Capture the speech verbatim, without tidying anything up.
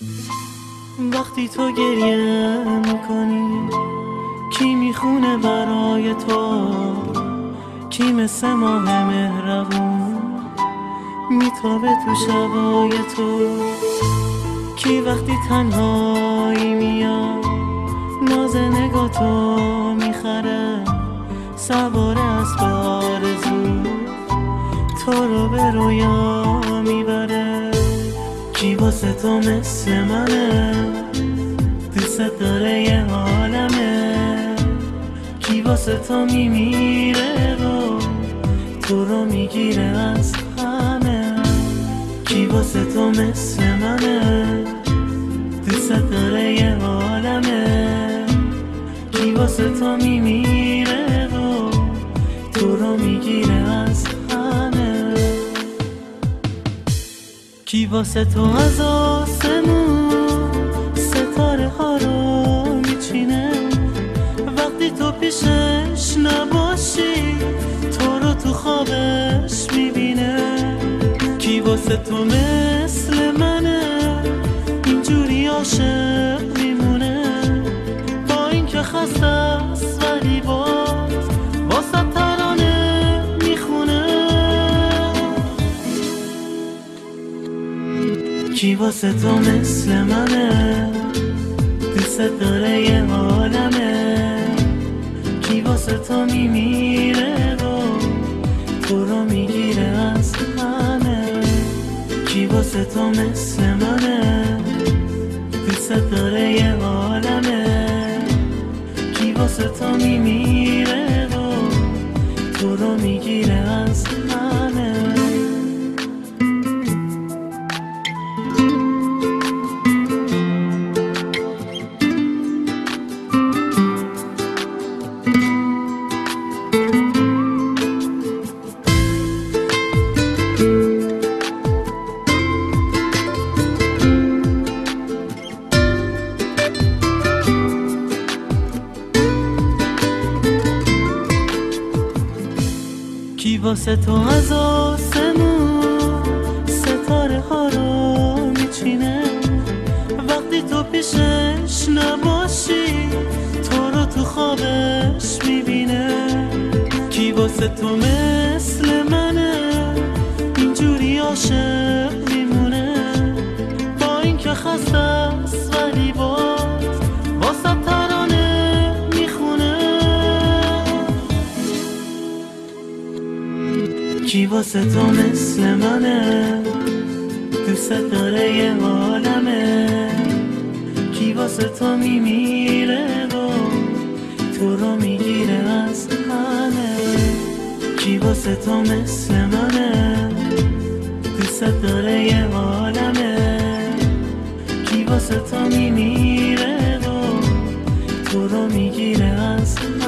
وقتی تو گریه میکنی کی میخونه برای تو؟ کی مثل ماه مهربون میتابه تو شبای تو؟ کی وقتی تنهایی میاد ناز نگاه تو میخره سوار اسب آرزو تو رو به رویا میبره؟ کی واسه تو مثل منه دوست داره یه عالمه؟ کی واسه تو میمیره و تو رو میگیره از همه؟ کی واسه تو مثل منه دوست داره یه عالمه؟ کی واسه تو میمیره و تو رو میگیره از همه؟ کی واسه تو از آسمون ستاره ها رو میچینه وقتی تو پیشش نباشی تو رو تو خوابش میبینه؟ کی واسه تو مثل منه اینجوری عاشق میمونه با اینکه خسته است ولی باز واسه ترانه میخونه؟ کی واسه تو مثل منه دوست داره یه عالمه؟ کی واسه تو میمیره و تو رو میگیره از همه؟ کی واسه تو مثل منه دوست داره یه عالمه؟ کی واسه تو میمیره و تو رو میگیره از همه؟ کی واسه تو از آسمون ستاره ها رو میچینه وقتی تو پیشش نباشی تو رو تو خوابش میبینه؟ کی واسه تو مثل منه اینجوری عاشق میمونه با اینکه خسته است ولی باز واسه ترانه میخونه؟ کی واسه تو مثل منه دوست داره یه عالمه؟ کی واسه تو میمیره و تو رو میگیره از همه؟ کی واسه تو مثل منه دوست داره یه عالمه؟ کی واسه تو میمیره و تو رو میگیره از همه؟